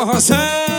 forrozão.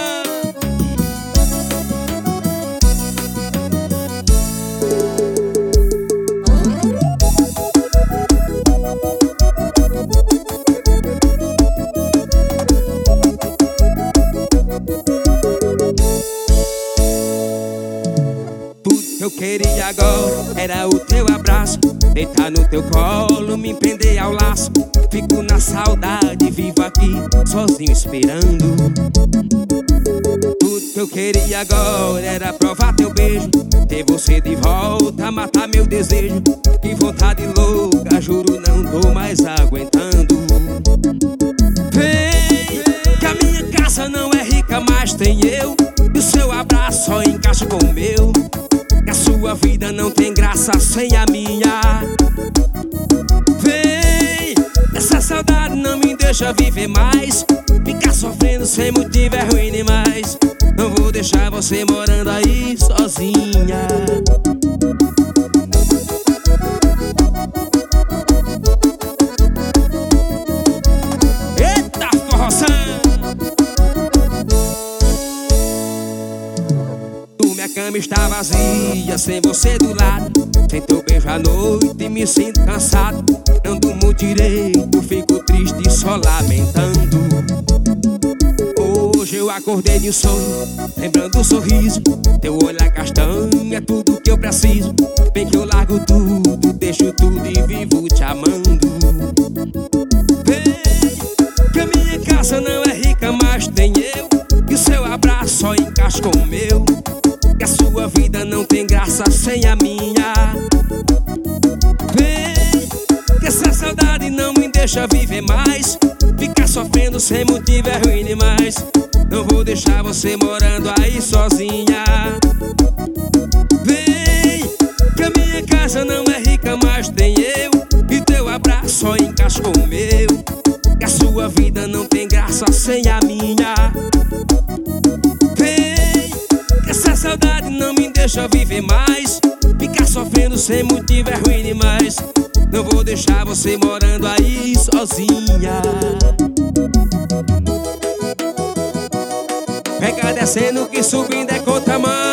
Eu queria agora era o teu abraço, deitar no teu colo, me prender ao laço. Fico na saudade, vivo aqui, sozinho esperando. Tudo que eu queria agora era provar teu beijo, ter você de volta, matar meu desejo. Que vontade louca, juro não tô mais aguentando. Vem, que a minha casa não é rica, mas tem eu, e o seu abraço só encaixa com o meu. Que a sua vida não tem graça sem a minha. Vem, essa saudade não me deixa viver mais. Ficar sofrendo sem motivo é ruim demais. Não vou deixar você morando aí sozinha. Eita, forrozão! Minha cama está vazia, sem você do lado. Sem teu beijo à noite me sinto cansado. Não durmo direito, fico triste só lamentando. Hoje eu acordei de sonho, lembrando o sorriso. Teu olhar castanho é tudo que eu preciso. Bem que eu largo tudo, deixo tudo e vivo te amando. Vem, que a minha casa não é rica, mas tem eu, e o seu abraço só encaixa com o meu. Que a sua vida não tem graça sem a minha. Vem, que essa saudade não me deixa viver mais. Ficar sofrendo sem motivo é ruim demais. Não vou deixar você morando aí sozinha. Vem, que a minha casa não é rica, mas tem eu, e teu abraço só encaixa com o meu. Que a sua vida não tem graça sem a minha. Essa saudade não me deixa viver mais. Ficar sofrendo sem motivo é ruim demais. Não vou deixar você morando aí sozinha. Pega descendo que subindo é contramão.